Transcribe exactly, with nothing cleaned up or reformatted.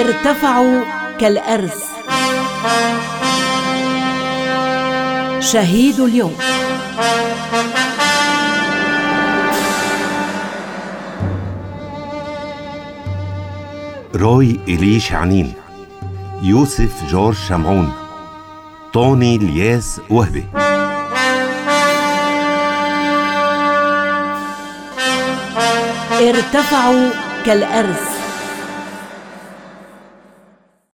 ارتفعوا كالأرز. شهيد اليوم. روي إليش عنين، يوسف جورج شمعون، طوني الياس وهبي. ارتفعوا كالأرز.